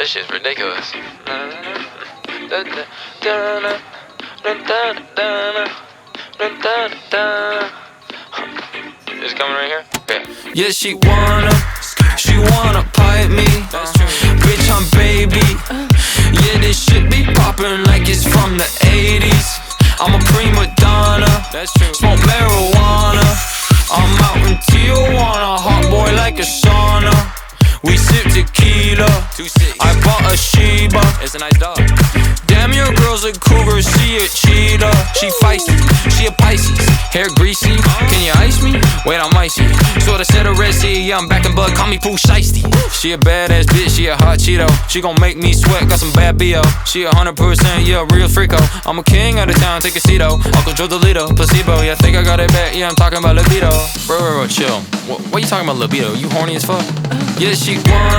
This shit's ridiculous. It's coming right here? Okay. Yeah, she wanna pipe me. Bitch, I'm baby. Yeah, this shit be poppin' like it's from the 80s. I'm a prima donna, smoke marijuana. I'm out in Tijuana, hot boy like a sauna. We sip tequila, I bought a Sheba. It's a nice dog. Damn, your girl's a cougar, she a cheetah. She feisty, she a Pisces. Hair greasy, can you ice me? Wait, I'm icy. Sorta said a Red Sea, yeah, I'm back in blood, call me Pooh Shiesty. She a badass bitch, she a hot Cheeto. She gon' make me sweat, got some bad B.O. She 100%, yeah, real freako. I'm a king out of town, take a seat, Uncle Joe Delito, placebo, yeah, think I got it back, yeah, I'm talking about libido. Bro, chill. What you talking about libido? You horny as fuck? Yeah, she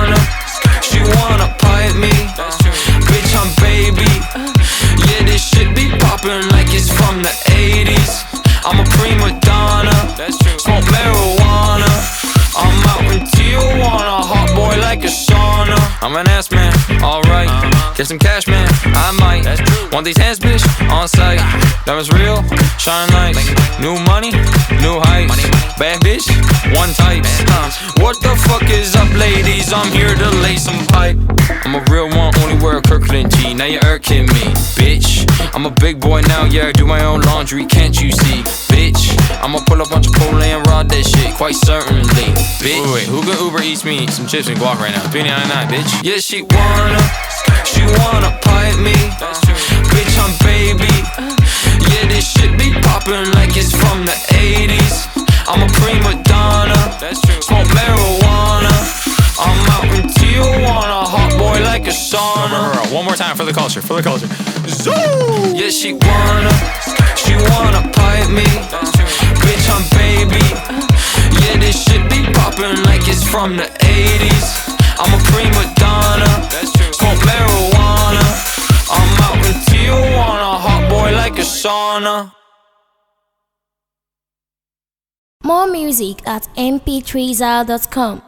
wanna pipe me. Bitch, I'm baby. Yeah, this shit be poppin' like it's from the 80s. I'm a prima donna, smoke marijuana. I'm out in Tijuana, hot boy like a sauna. I'm an ass man, alright. Get some cash, man, I might. Want these hands, bitch, on sight. Diamonds real, shine lights. New money, new heights. Bad bitch, one type. What the fuck is up, ladies? I'm here to lay some pipe. I'm a real one, only wear a Kirkland G. Now you're irking me, bitch. I'm a big boy now, yeah, I do my own laundry, can't you see, bitch? I'ma pull up on Chipotle and rod that shit, quite certainly, bitch. Wait, who can Uber Eats me some chips and guac right now? $3.99, bitch. Yeah, she wanna pipe me. Bitch, I'm baby. Yeah, this shit be poppin' like it's from the 80s. I'm a prima donna, smoke marijuana. I'm out in Tijuana, hot boy like a sauna. One more time for the culture, Zoo! Yeah, she wanna pipe me. Bitch, I'm baby. Yeah, this shit be poppin' like it's from the 80s. I'm a prima donna, smoke marijuana. I'm out in Tijuana, hot boy like a sauna. More music at mp3zal.com.